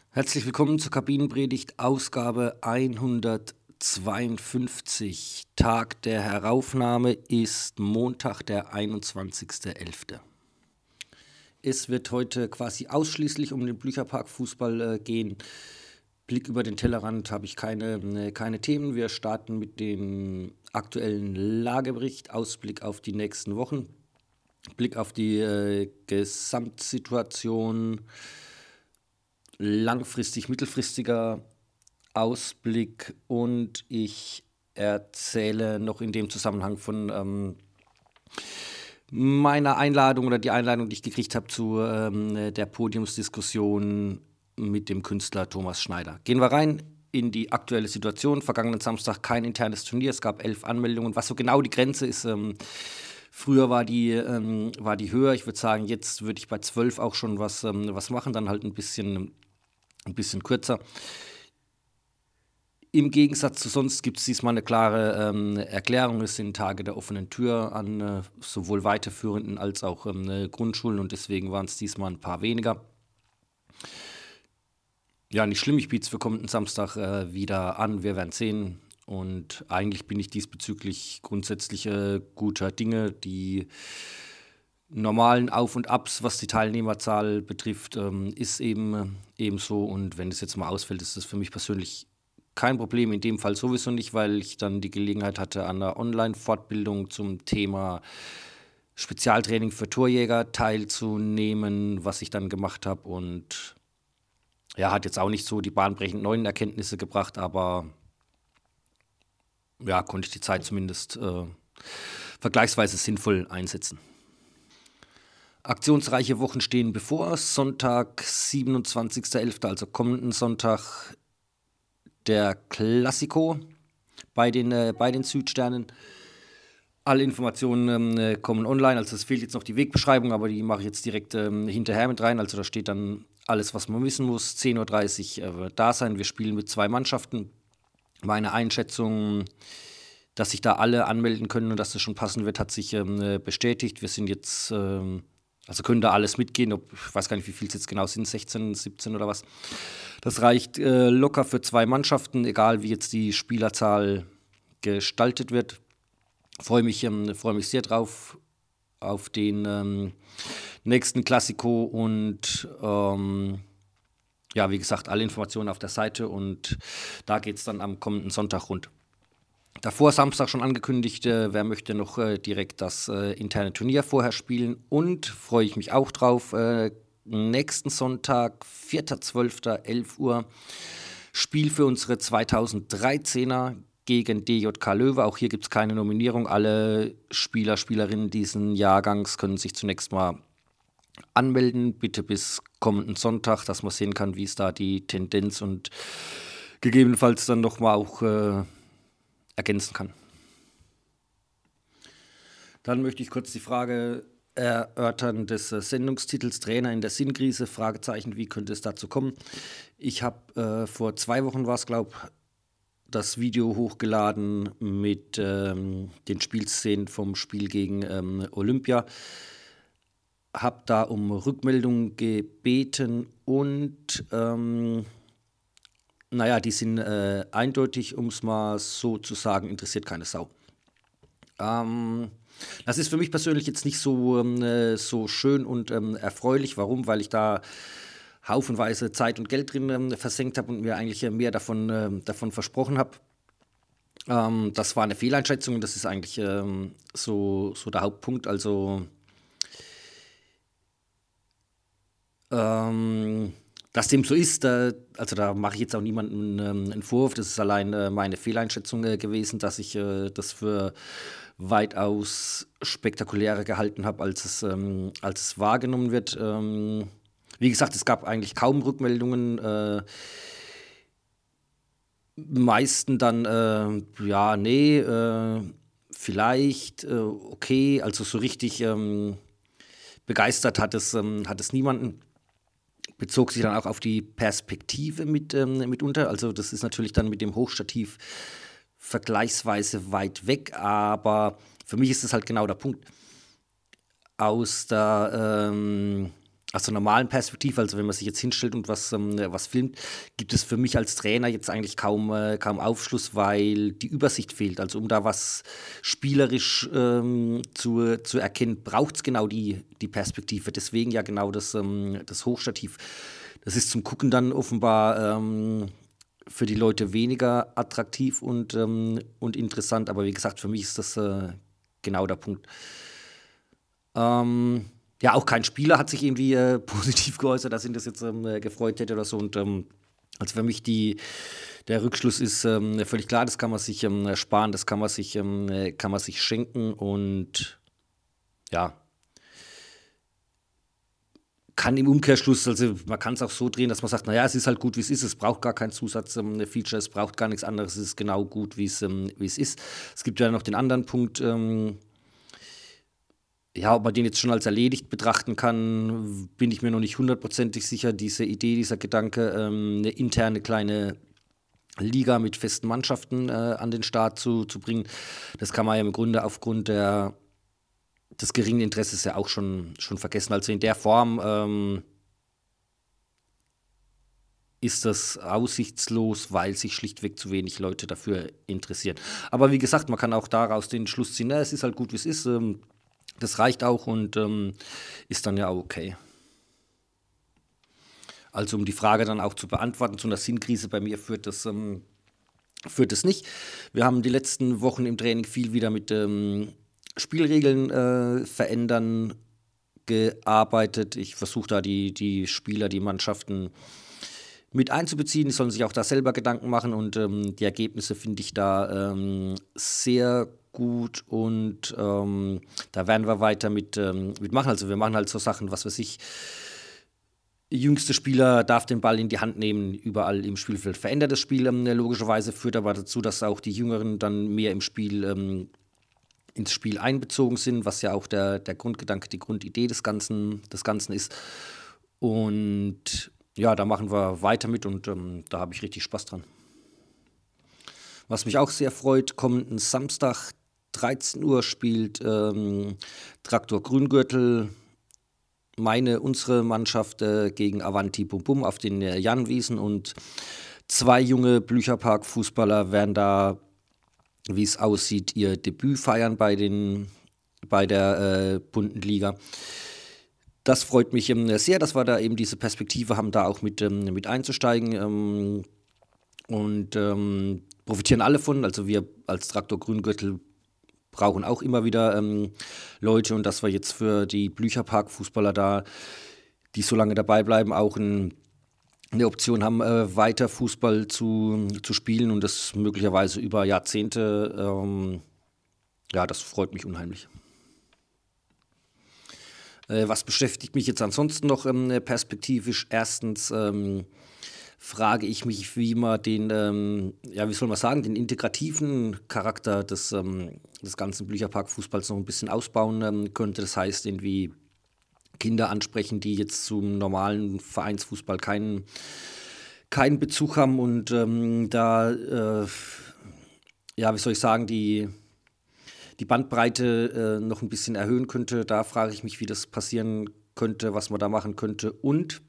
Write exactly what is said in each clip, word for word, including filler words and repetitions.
Herzlich willkommen zur Kabinenpredigt, Ausgabe hundertzweiundfünfzig. Tag der Heraufnahme ist Montag, der einundzwanzigster elfter Es wird heute quasi ausschließlich um den Blücherpark-Fußball äh, gehen. Blick über den Tellerrand habe ich keine, äh, keine Themen. Wir starten mit dem aktuellen Lagebericht, Ausblick auf die nächsten Wochen, Blick auf die äh, Gesamtsituation, langfristig, mittelfristiger Ausblick und ich erzähle noch in dem Zusammenhang von ähm, meiner Einladung oder die Einladung, die ich gekriegt habe zu ähm, der Podiumsdiskussion mit dem Künstler Thomas Schneider. Gehen wir rein in die aktuelle Situation. Vergangenen Samstag kein internes Turnier, es gab elf Anmeldungen. Was so genau die Grenze ist, ähm, früher war die, ähm, war die höher. Ich würde sagen, jetzt würde ich bei zwölf auch schon was, ähm, was machen, dann halt ein bisschen, ein bisschen kürzer. Im Gegensatz zu sonst gibt es diesmal eine klare ähm, Erklärung. Es sind Tage der offenen Tür an äh, sowohl weiterführenden als auch ähm, äh, Grundschulen und deswegen waren es diesmal ein paar weniger. Ja, nicht schlimm, ich biete es für kommenden Samstag äh, wieder an, wir werden sehen. Und eigentlich bin ich diesbezüglich grundsätzlich äh, guter Dinge. Die normalen Auf und Abs, was die Teilnehmerzahl betrifft, ähm, ist eben, äh, eben so. Und wenn es jetzt mal ausfällt, ist das für mich persönlich kein Problem, in dem Fall sowieso nicht, weil ich dann die Gelegenheit hatte, an einer Online-Fortbildung zum Thema Spezialtraining für Torjäger teilzunehmen, was ich dann gemacht habe. Und ja, hat jetzt auch nicht so die bahnbrechend neuen Erkenntnisse gebracht, aber ja, konnte ich die Zeit zumindest äh, vergleichsweise sinnvoll einsetzen. Aktionsreiche Wochen stehen bevor. Sonntag, siebenundzwanzigster elfter, also kommenden Sonntag, der Klassiko bei den, äh, bei den Südsternen. Alle Informationen ähm, kommen online, also es fehlt jetzt noch die Wegbeschreibung, aber die mache ich jetzt direkt ähm, hinterher mit rein. Also da steht dann alles, was man wissen muss. zehn Uhr dreißig äh, da sein. Wir spielen mit zwei Mannschaften. Meine Einschätzung, dass sich da alle anmelden können und dass das schon passen wird, hat sich ähm, bestätigt. Wir sind jetzt, ähm, also können da alles mitgehen. Ob, ich weiß gar nicht, wie viel es jetzt genau sind, sechzehn, siebzehn oder was. Das reicht äh, locker für zwei Mannschaften, egal wie jetzt die Spielerzahl gestaltet wird. Freue mich, ähm, freue mich sehr drauf auf den ähm, nächsten Klassiko und ähm, ja, wie gesagt, alle Informationen auf der Seite und da geht es dann am kommenden Sonntag rund. Davor Samstag schon angekündigt, äh, wer möchte noch äh, direkt das äh, interne Turnier vorher spielen und freue ich mich auch drauf. Äh, nächsten Sonntag, vierter zwölfter, elf Uhr, Spiel für unsere zweitausenddreizehner gegen D J K Löwe. Auch hier gibt es keine Nominierung. Alle Spieler, Spielerinnen diesen Jahrgangs können sich zunächst mal anmelden. Bitte bis kommenden Sonntag, dass man sehen kann, wie ist da die Tendenz und gegebenenfalls dann nochmal auch äh, ergänzen kann. Dann möchte ich kurz die Frage erörtern des äh, Sendungstitels Trainer in der Sinnkrise, Fragezeichen, wie könnte es dazu kommen? Ich habe äh, vor zwei Wochen war es, glaube ich, das Video hochgeladen mit ähm, den Spielszenen vom Spiel gegen ähm, Olympia. Habe da um Rückmeldung gebeten und ähm, naja, die sind äh, eindeutig, um es mal so zu sagen, interessiert keine Sau. Ähm, das ist für mich persönlich jetzt nicht so, ähm, äh, so schön und ähm, erfreulich. Warum? Weil ich da haufenweise Zeit und Geld drin ähm, versenkt habe und mir eigentlich äh, mehr davon, ähm, davon versprochen habe. Ähm, das war eine Fehleinschätzung, das ist eigentlich ähm, so, so der Hauptpunkt. Also, ähm, dass dem so ist, da, also da mache ich jetzt auch niemandem ähm, einen Vorwurf. Das ist allein äh, meine Fehleinschätzung äh, gewesen, dass ich äh, das für weitaus spektakulärer gehalten habe, als es, ähm, als es wahrgenommen wird. Ähm, wie gesagt, es gab eigentlich kaum Rückmeldungen. Äh, meisten dann, äh, ja, nee, äh, vielleicht, äh, okay, also so richtig ähm, begeistert hat es, ähm, hat es niemanden. Bezog sich dann auch auf die Perspektive mit, ähm, mitunter. Also das ist natürlich dann mit dem Hochstativ vergleichsweise weit weg, aber für mich ist das halt genau der Punkt. Aus der, ähm, aus der normalen Perspektive, also wenn man sich jetzt hinstellt und was, ähm, was filmt, gibt es für mich als Trainer jetzt eigentlich kaum, äh, kaum Aufschluss, weil die Übersicht fehlt. Also um da was spielerisch ähm, zu, zu erkennen, braucht es genau die, die Perspektive. Deswegen ja genau das, ähm, das Hochstativ. Das ist zum Gucken dann offenbar ähm, für die Leute weniger attraktiv und, ähm, und interessant. Aber wie gesagt, für mich ist das äh, genau der Punkt. Ähm, ja, auch kein Spieler hat sich irgendwie äh, positiv geäußert, dass ihn das jetzt ähm, äh, gefreut hätte oder so. Und ähm, also für mich die, der Rückschluss ist ähm, völlig klar, das kann man sich ähm, sparen, das kann man sich, ähm, äh, kann man sich schenken und ja, kann im Umkehrschluss, also man kann es auch so drehen, dass man sagt, naja, es ist halt gut, wie es ist, es braucht gar kein Zusatz-Feature, es braucht gar nichts anderes, es ist genau gut, wie es ähm, wie es ist. Es gibt ja noch den anderen Punkt, ähm, ja, ob man den jetzt schon als erledigt betrachten kann, bin ich mir noch nicht hundertprozentig sicher. Diese Idee, dieser Gedanke, ähm, eine interne kleine Liga mit festen Mannschaften äh, an den Start zu, zu bringen, das kann man ja im Grunde aufgrund der, des geringen Interesses ja auch schon, schon vergessen. Also in der Form ähm, ist das aussichtslos, weil sich schlichtweg zu wenig Leute dafür interessieren. Aber wie gesagt, man kann auch daraus den Schluss ziehen, na, es ist halt gut, wie es ist. Ähm, das reicht auch und ähm, ist dann ja auch okay. Also um die Frage dann auch zu beantworten, zu einer Sinnkrise bei mir führt das, ähm, führt das nicht. Wir haben die letzten Wochen im Training viel wieder mit ähm, Spielregeln äh, verändern gearbeitet. Ich versuche da die, die Spieler, die Mannschaften mit einzubeziehen. Die sollen sich auch da selber Gedanken machen und ähm, die Ergebnisse finde ich da ähm, sehr gut und ähm, da werden wir weiter mit, ähm, mitmachen. Also wir machen halt so Sachen, was weiß ich, jüngste Spieler darf den Ball in die Hand nehmen, überall im Spielfeld. Verändert das Spiel ähm, logischerweise, führt aber dazu, dass auch die Jüngeren dann mehr im Spiel, ähm, ins Spiel einbezogen sind, was ja auch der, der Grundgedanke, die Grundidee des Ganzen, des Ganzen ist. Und ja, da machen wir weiter mit und ähm, da habe ich richtig Spaß dran. Was mich auch sehr freut, kommenden Samstag dreizehn Uhr spielt ähm, Traktor Grüngürtel meine, unsere Mannschaft äh, gegen Avanti Bum Bum auf den äh, Janwiesen und zwei junge Blücherpark-Fußballer werden da, wie es aussieht, ihr Debüt feiern bei, den, bei der äh, bunten Liga. Das freut mich ähm, sehr, dass wir da eben diese Perspektive haben, da auch mit, ähm, mit einzusteigen ähm, und ähm, profitieren alle von. Also wir als Traktor Grüngürtel brauchen auch immer wieder ähm, Leute und dass wir jetzt für die Blücherpark-Fußballer da, die so lange dabei bleiben, auch ein, eine Option haben, äh, weiter Fußball zu, zu spielen und das möglicherweise über Jahrzehnte. Ähm, ja, das freut mich unheimlich. Äh, was beschäftigt mich jetzt ansonsten noch ähm, perspektivisch? Erstens ähm, frage ich mich, wie man den, ähm, ja, wie soll man sagen, den integrativen Charakter des, ähm, des ganzen Blücherpark-Fußballs noch ein bisschen ausbauen ähm, könnte. Das heißt, irgendwie Kinder ansprechen, die jetzt zum normalen Vereinsfußball keinen, keinen Bezug haben und ähm, da, äh, ja, wie soll ich sagen, die, die Bandbreite äh, noch ein bisschen erhöhen könnte. Da frage ich mich, wie das passieren könnte, was man da machen könnte. Und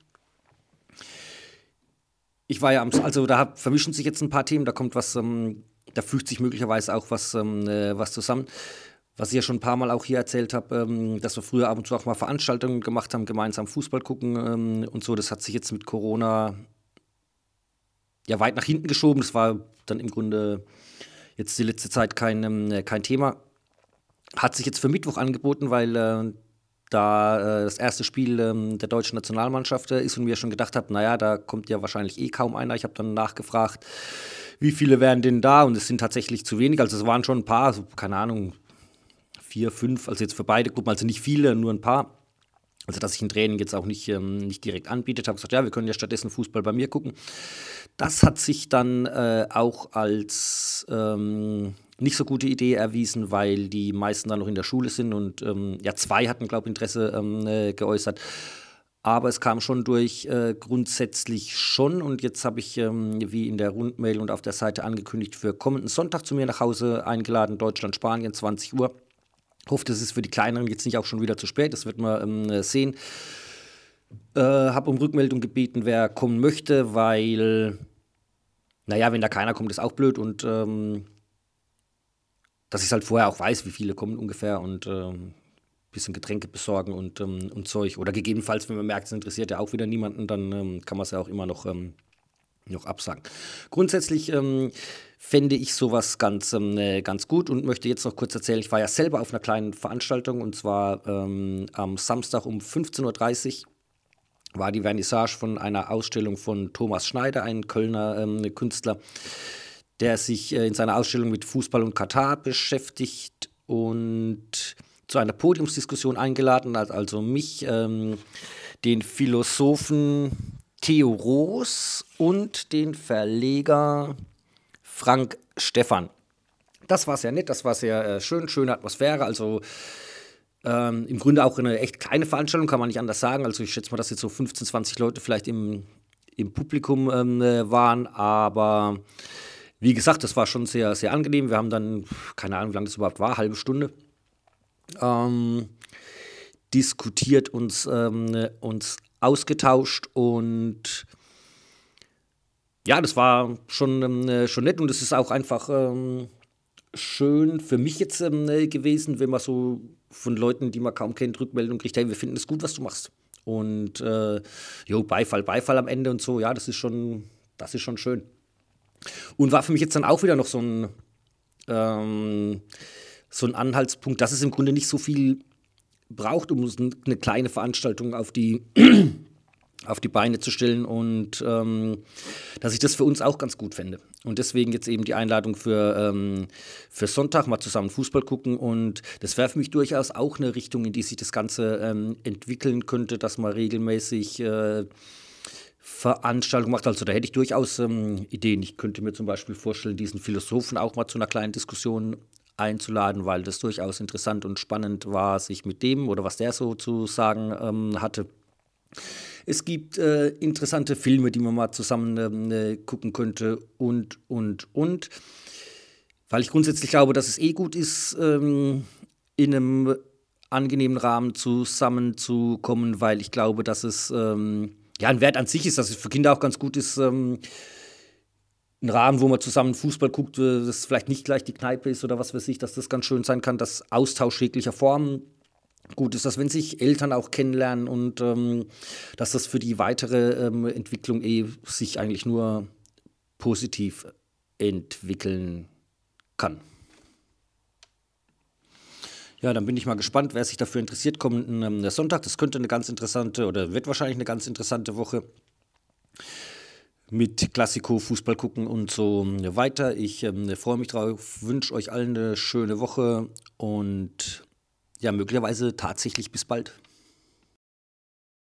ich war ja am, also da vermischen sich jetzt ein paar Themen, da kommt was, ähm, da fügt sich möglicherweise auch was, ähm, äh, was zusammen. Was ich ja schon ein paar Mal auch hier erzählt habe, ähm, dass wir früher ab und zu auch mal Veranstaltungen gemacht haben, gemeinsam Fußball gucken ähm, und so. Das hat sich jetzt mit Corona ja weit nach hinten geschoben. Das war dann im Grunde jetzt die letzte Zeit kein, ähm, kein Thema. Hat sich jetzt für Mittwoch angeboten, weil äh, da äh, das erste Spiel ähm, der deutschen Nationalmannschaft äh, ist und mir schon gedacht habe, naja, da kommt ja wahrscheinlich eh kaum einer. Ich habe dann nachgefragt, wie viele wären denn da und es sind tatsächlich zu wenig. Also es waren schon ein paar, so, keine Ahnung, vier, fünf, also jetzt für beide Gruppen, also nicht viele, nur ein paar. Also dass ich ein Training jetzt auch nicht, ähm, nicht direkt anbietet, habe gesagt, ja, wir können ja stattdessen Fußball bei mir gucken. Das hat sich dann äh, auch als ähm, nicht so gute Idee erwiesen, weil die meisten dann noch in der Schule sind und ähm, ja, zwei hatten, glaube ich, Interesse ähm, äh, geäußert. Aber es kam schon durch, äh, grundsätzlich schon. Und jetzt habe ich, ähm, wie in der Rundmail und auf der Seite angekündigt, für kommenden Sonntag zu mir nach Hause eingeladen, Deutschland, Spanien, zwanzig Uhr. Hoffe, das ist für die Kleineren jetzt nicht auch schon wieder zu spät, das wird man ähm, sehen. Äh, habe um Rückmeldung gebeten, wer kommen möchte, weil, naja, wenn da keiner kommt, ist auch blöd und ähm, dass ich halt vorher auch weiß, wie viele kommen ungefähr und ähm, bisschen Getränke besorgen und, ähm, und Zeug. Oder gegebenenfalls, wenn man merkt, es interessiert ja auch wieder niemanden, dann ähm, kann man es ja auch immer noch, ähm, noch absagen. Grundsätzlich ähm, fände ich sowas ganz, ähm, äh, ganz gut und möchte jetzt noch kurz erzählen, ich war ja selber auf einer kleinen Veranstaltung und zwar ähm, am Samstag um fünfzehn Uhr dreißig war die Vernissage von einer Ausstellung von Thomas Schneider, ein Kölner ähm, Künstler, der sich äh, in seiner Ausstellung mit Fußball und Katar beschäftigt und zu einer Podiumsdiskussion eingeladen hat, also mich, ähm, den Philosophen Theo Roos und den Verleger Frank Stephan. Das war sehr nett, das war sehr äh, schön, schöne Atmosphäre, also ähm, im Grunde auch eine echt kleine Veranstaltung, kann man nicht anders sagen. Also ich schätze mal, dass jetzt so fünfzehn, zwanzig Leute vielleicht im, im Publikum ähm, äh, waren, aber wie gesagt, das war schon sehr, sehr angenehm. Wir haben dann, keine Ahnung, wie lange das überhaupt war, halbe Stunde, ähm, diskutiert, uns, ähm, uns ausgetauscht und ja, das war schon, ähm, äh, schon nett und es ist auch einfach ähm, schön für mich jetzt ähm, äh, gewesen, wenn man so von Leuten, die man kaum kennt, Rückmeldung kriegt, hey, wir finden es gut, was du machst. Und äh, jo, Beifall, Beifall am Ende und so, ja, das ist schon, das ist schon schön. Und war für mich jetzt dann auch wieder noch so ein, ähm, so ein Anhaltspunkt, dass es im Grunde nicht so viel braucht, um eine kleine Veranstaltung auf die, auf die Beine zu stellen und ähm, dass ich das für uns auch ganz gut fände. Und deswegen jetzt eben die Einladung für, ähm, für Sonntag, mal zusammen Fußball gucken und das wäre für mich durchaus auch eine Richtung, in die sich das Ganze ähm, entwickeln könnte, dass man regelmäßig äh, Veranstaltungen macht. Also da hätte ich durchaus ähm, Ideen. Ich könnte mir zum Beispiel vorstellen, diesen Philosophen auch mal zu einer kleinen Diskussion einzuladen, weil das durchaus interessant und spannend war, sich mit dem oder was der so zu sagen ähm, hatte. Es gibt äh, interessante Filme, die man mal zusammen ähm, äh, gucken könnte und, und, und. Weil ich grundsätzlich glaube, dass es eh gut ist, ähm, in einem angenehmen Rahmen zusammenzukommen, weil ich glaube, dass es ähm, ja ein Wert an sich ist, dass es für Kinder auch ganz gut ist, ähm, ein Rahmen, wo man zusammen Fußball guckt, äh, das vielleicht nicht gleich die Kneipe ist oder was weiß ich, dass das ganz schön sein kann, dass Austausch jeglicher Form gut ist, dass wenn sich Eltern auch kennenlernen und ähm, dass das für die weitere ähm, Entwicklung eh sich eigentlich nur positiv entwickeln kann. Ja, dann bin ich mal gespannt, wer sich dafür interessiert. Kommenden ähm, Sonntag, das könnte eine ganz interessante oder wird wahrscheinlich eine ganz interessante Woche mit Klassiko, Fußball gucken und so weiter. Ich ähm, freue mich drauf, wünsche euch allen eine schöne Woche und ja, möglicherweise tatsächlich bis bald.